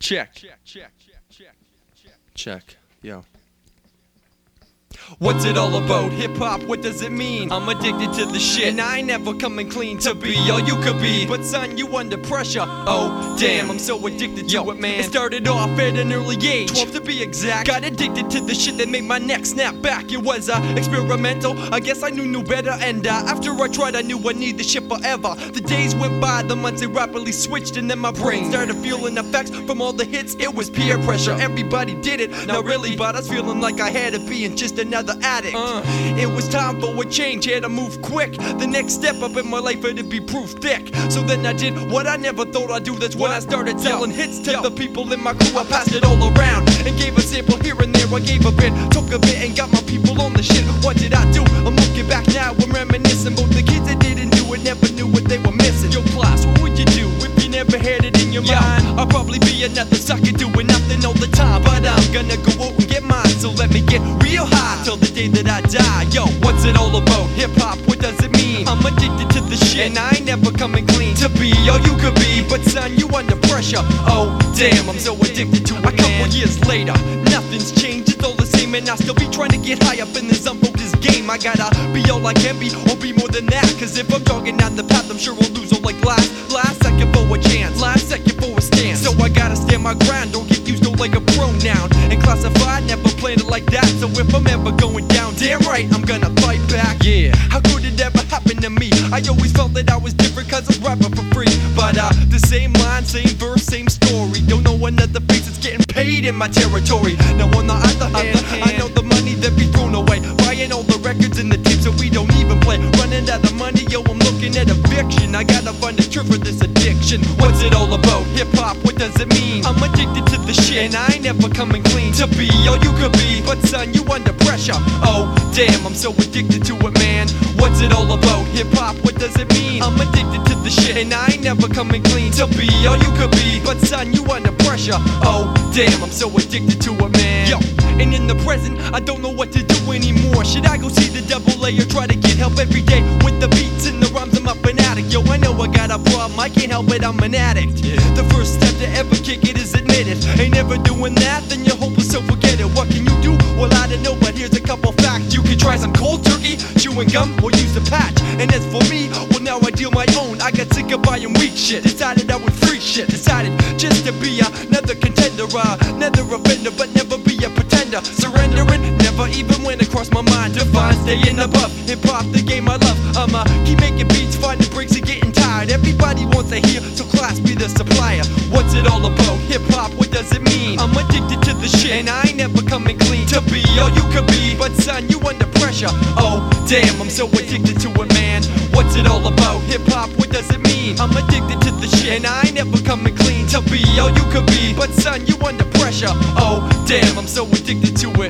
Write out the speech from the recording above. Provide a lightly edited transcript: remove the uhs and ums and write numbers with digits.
Check. Yo. What's it all about? Hip-hop, what does it mean? I'm addicted to the shit, and I ain't never coming clean to be all you could be. But son, you under pressure. Oh, damn, I'm so addicted to it, man. It started off at an early age, 12 to be exact. Got addicted to the shit that made my neck snap back. It was experimental, I guess I knew better. And after I tried, I knew I need this shit forever. The days went by, the months, they rapidly switched. And then my brain started feeling effects from all the hits. It was peer pressure, everybody did it. Not really, but I was feeling like I had to be in just another addict. It was time for a change, had to move quick. The next step up in my life had to be proof thick. So then I did what I never thought I'd do. That's when I started selling hits to the people in my crew. I passed it all around and gave a sample here and there. I gave a bit, took a bit, and got my people on the shit. What did I do? I'm looking back now, I'm reminiscing. Both the kids that didn't do it never knew what they were missing. Yo class, what would you do if you never had it in your mind? I'll probably be another sucker doing nothing all the time. But I'm gonna go out and get mine, so let me get real high till the day that I die. Yo, what's it all about? Hip-hop, what does it mean? I'm addicted to the shit, and I ain't never coming clean to be all you could be. But son, you under pressure. Oh, damn, I'm so addicted to it. A couple years later, nothing's changed, it's all the same. And I still be trying to get high up in this unfocused game. I gotta be all I can be, or be more than that. Cause if I'm jogging down the path, I'm sure I'll lose all like last second for a chance, last second for a stance. So I gotta stand my ground, don't get used to like a pronoun. And classified, never planned it like that. So if I'm ever going down, damn right, I'm gonna fight back. Yeah, how could it ever happen to me? I always felt that I was different cause I'm rapping for free. But the same line, same verse, same story. Don't know another face that's getting paid in my territory. Now on the other hand, I know the money that be thrown away, buying all the records and the tapes that we don't even play. Running out of money, yo, I'm looking at eviction. I gotta find a cure for this addiction. What's it all about? Hip-hop, what does it mean? I'm addicted to the shit, and I ain't never coming clean to be all you could be. But son, you under pressure. Oh, damn, I'm so addicted to it, man. What's it all about? Hip-hop, what does it mean? I'm addicted to the shit, and I ain't never coming clean to be all you could be. But son, you under pressure. Oh, damn, I'm so addicted to it, man. Yo, and in the present, I don't know what to do anymore. Should I go see the double A or try to get help every day with the beats and the rhymes? I'm up an addict. Yo, I know I got a problem, I can't help it, I'm an addict. The first step to ever kick it is admit it. Ain't never doing that, then you're hopeless, so forget it. What can you do? Well, I don't know, but here's a couple facts. You can try some cold turkey, chewing gum, or use a patch. And as for me, well, now I deal my own. I got sick of buying weak shit, decided I would free shit. Decided just to be another contender, another offender, but never be a pretender. Surrendering, never even went across my mind to find staying above hip-hop, the game I love. Keep making beats, finding breaks and getting tired. Everybody wants to hear, so class be the supplier. What's it all about? Hip-hop, what does it mean? I'm addicted to the shit, and I ain't never coming clean to be all you could be. But son, you under pressure. Oh, damn, I'm so addicted to it, man. What's it all about? Hip-hop, what does it mean? I'm addicted to the shit, and I ain't never coming clean to be all you could be. But son, you under pressure. Oh, damn, I'm so addicted to it.